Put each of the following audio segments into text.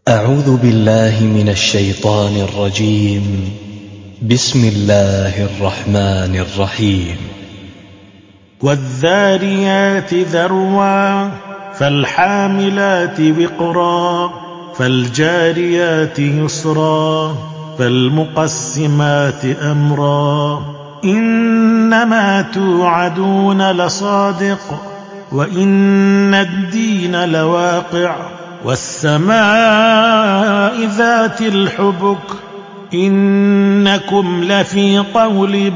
أعوذ بالله من الشيطان الرجيم. بسم الله الرحمن الرحيم. والذاريات ذروا فالحاملات وقرا فالجاريات يسرا فالمقسمات أمرا إنما توعدون لصادق وإن الدين لواقع والسماء ذات الحبك إنكم لفي قول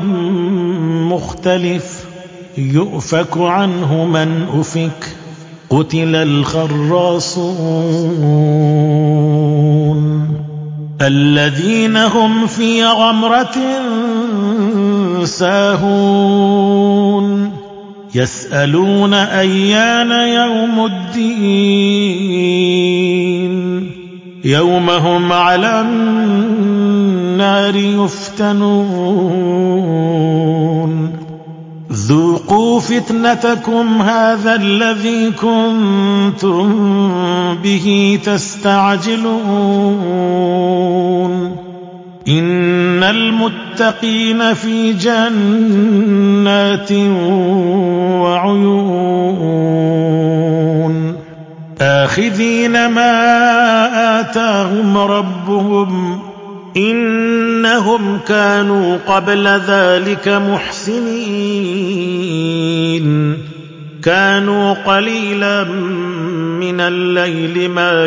مختلف يؤفك عنه من أفك قتل الخراصون الذين هم في غمرة ساهون يسألون أيان يوم الدين يوم هم على النار يفتنون ذوقوا فتنتكم هذا الذي كنتم به تستعجلون إن المتقين في جنات وعيون آخذين ما آتاهم ربهم إنهم كانوا قبل ذلك محسنين كانوا قليلا من الليل ما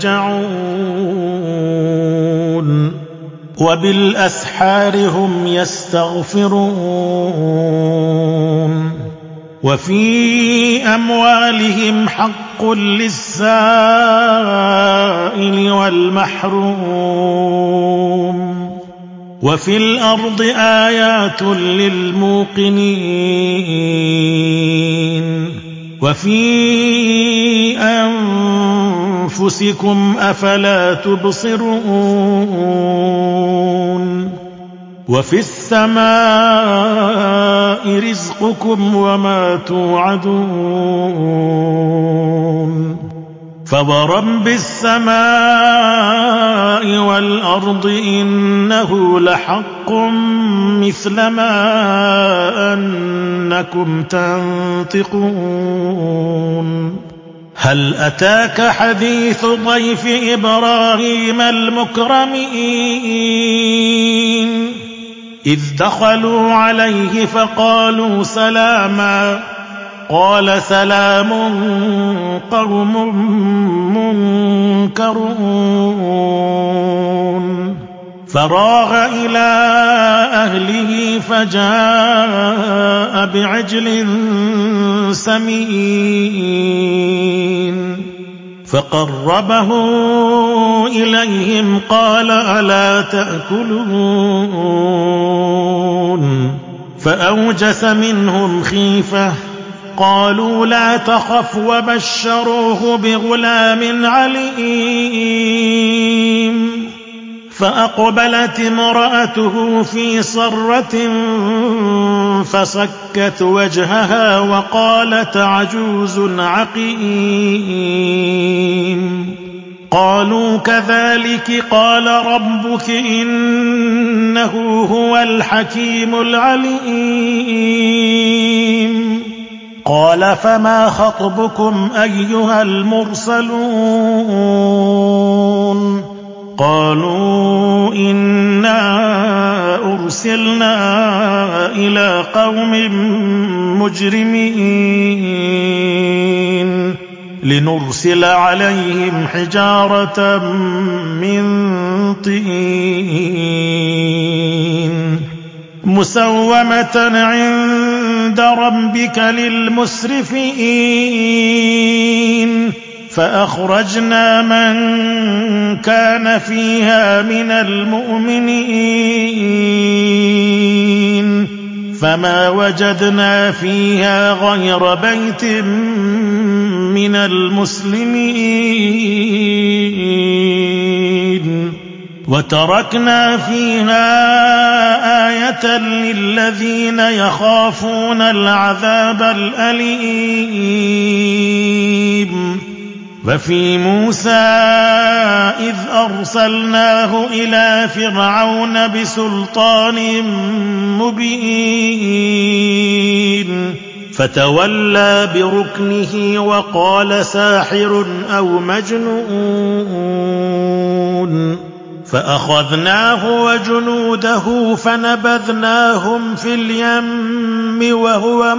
يهجعون وبالأسحار هم يستغفرون وفي أموالهم حق للسائل والمحروم وفي الأرض آيات للموقنين وفي أنفسكم أفلا تبصرون وفي السماء رزقكم وما توعدون فورب السماء والأرض إنه لحق مثل ما أنكم تنطقون هل أتاك حديث ضيف إبراهيم المكرمين إذ دخلوا عليه فقالوا سلاما قال سلام قوم منكرون فراغ إلى أهله فجاء بعجل سمين فقربه إليهم قال ألا تأكلون فأوجس منهم خيفة قالوا لا تخف وبشروه بغلام عليم فأقبلت امرأته في صرة فصكت وجهها وقالت عجوز عقيم قالوا كذلك قال ربك إنه هو الحكيم العليم قال فما خطبكم أيها المرسلون قالوا إنا أرسلنا إلى قوم مجرمين لنرسل عليهم حجارة من طين مسومة عند ربك للمسرفين فأخرجنا من كان فيها من المؤمنين فما وجدنا فيها غير بيت من المسلمين وتركنا فيها آية للذين يخافون العذاب الأليم وفي موسى إذ أرسلناه إلى فرعون بسلطان مبين فتولى بركنه وقال ساحر أو مجنون فأخذناه وجنوده فنبذناهم في اليم وهو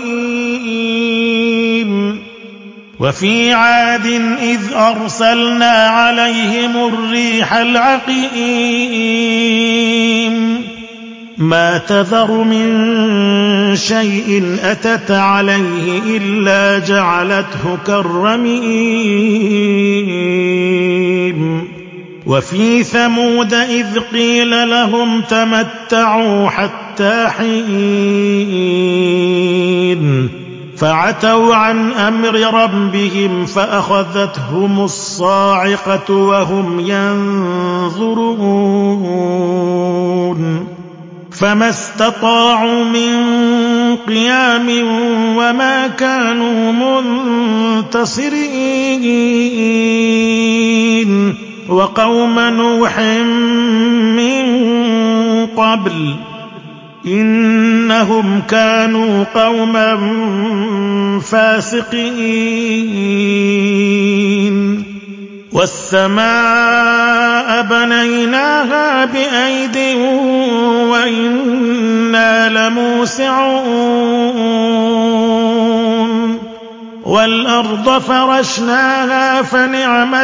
مليم وفي عاد إذ أرسلنا عليهم الريح العقيم ما تذر من شيء أتت عليه إلا جعلته كالرميم وفي ثمود إذ قيل لهم تمتعوا حتى حين فعتوا عن أمر ربهم فأخذتهم الصاعقة وهم ينظرون فما استطاعوا من قيام وما كانوا منتصرين وقوم نوح من قبل إنهم كانوا قوما فاسقين والسماء بنيناها بأيد وإنا لموسعون والأرض فرشناها فنعم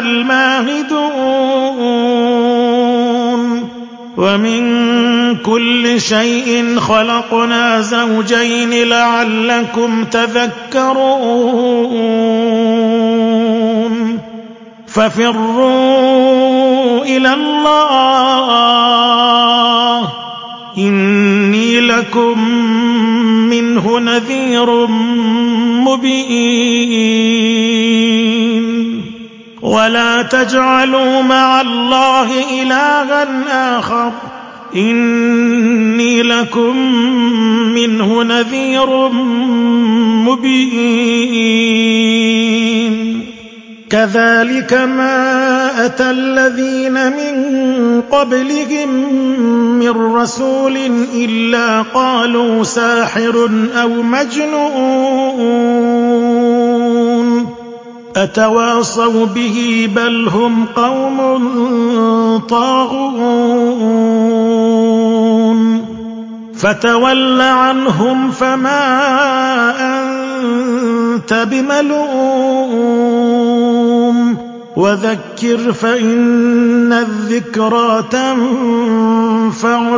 الماهدون ومن كل شيء خلقنا زوجين لعلكم تذكرون ففروا إلى الله إني لكم منه نذير مبين ولا تجعلوا مع الله إلها آخر إني لكم منه نذير مبين كذلك ما أتى الذين من قبلهم من رسول إلا قالوا ساحر أو مجنون أتواصوا به بل هم قوم طاغون فتول عنهم فما أنت بملوم وذكر فإن الذكرى تنفع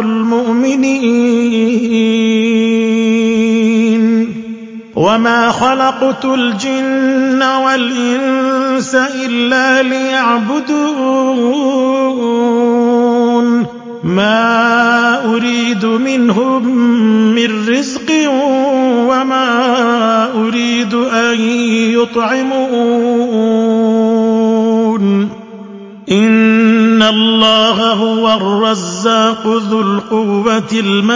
المؤمنين وما خلقت الجن والإنس إلا ليعبدون ما أريد منهم من رزق وما أريد أن يطعمون إن الله هو الرزاق ذو القوة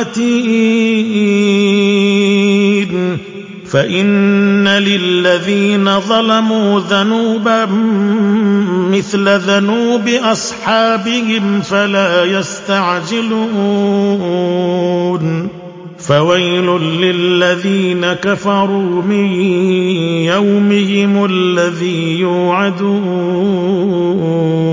المتين فإن للذين ظلموا ذنوبا مثل ذنوب أصحابهم فلا يستعجلون فويل للذين كفروا من يومهم الذي يوعدون